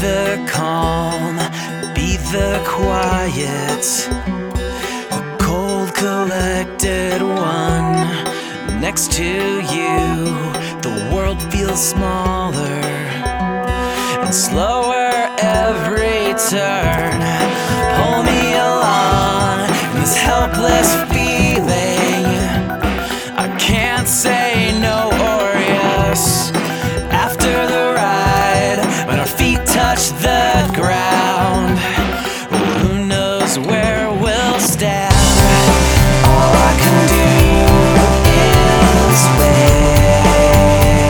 the calm, be the quiet, the cold, collected one. Next to you, the world feels smaller and slower every turn. Pull me along in this helpless feeling. I can't say no or yes. After the ride, when our feet touch the ground, who knows where we'll stand? All I can do is wait,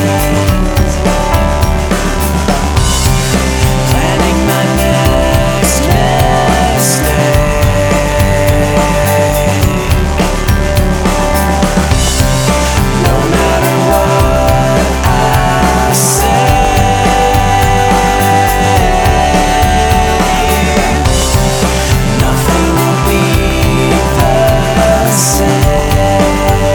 planning my next mistake. No matter what I say, nothing will be the same.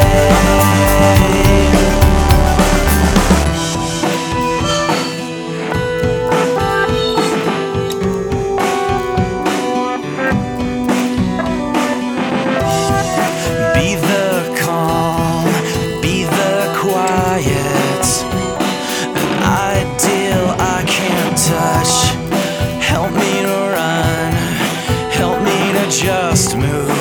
Be the calm, be the quiet, an ideal I can't touch. Help me to run, help me to just move.